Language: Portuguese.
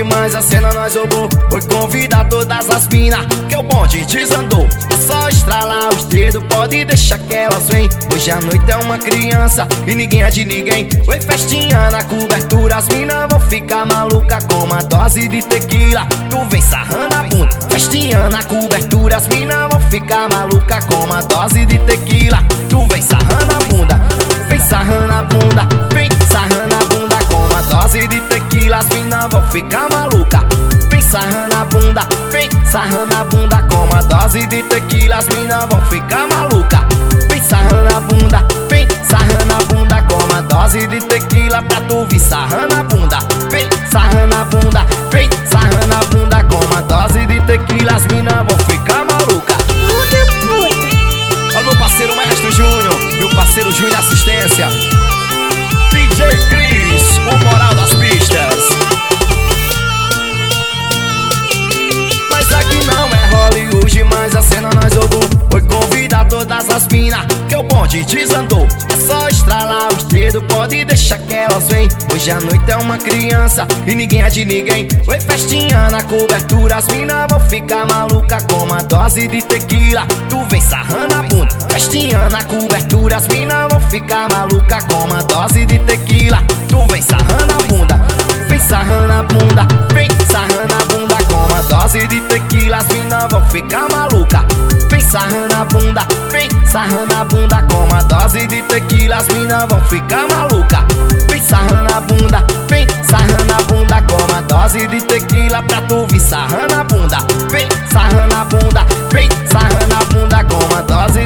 hoje, mas a cena nós roubou. Foi convidar todas as mina, que o bonde desandou. É só estralar os dedos, pode deixar que elas vêm. Hoje a noite é uma criança e ninguém é de ninguém. Oi, festinha na cobertura, as mina vão ficar maluca com uma dose de tequila. Tu vem sarrando a bunda. Festinha na cobertura, as mina vão ficar maluca com uma dose de tequila. Tu vem sarrando a bunda, vem sarrando a bunda, vem sarrando a bunda com uma dose de tequila. As mina vão ficar maluca. Vem sarrando a bunda, vem sarrando a bunda com uma dose de tequila. As mina vão ficar maluca. Vem sarrando a bunda, vem sarrando a bunda com uma dose de tequila. Pra tu vir sarrando a bunda, vem sarrando a bunda, vem sarrando a bunda com uma dose de tequila. As mina vão ficar maluca. Olha meu parceiro Maestro Júnior, meu parceiro Júnior Assistência, DJ Cris, o moral das pistas. Mas aqui não é Hollywood, mas a cena nós roubou. Foi convidar todas as mina, que o bonde desandou. É só estralar os dedos, pode deixar que elas vêm. Hoje a noite é uma criança e ninguém é de ninguém. Oi, festinha na cobertura, as mina vão ficar maluca com uma dose de tequila. Tu vem sarrando a bunda. Festinha na cobertura, as mina vão ficar maluca com uma dose de tequila. Tu vem sarrando a bunda, vem sarrando a bunda, vem sarrando a bunda com uma dose de tequila. As mina vão ficar maluca. Vem sarrando a bunda, vem sarrando a bunda com uma dose de tequila. As mina vão ficar maluca. Vem sarrando a bunda, vem sarrando a bunda com uma dose de tequila. Pra tu vir sarrando a bunda, vem sarrando a bunda, vem sarrando a bunda com uma dose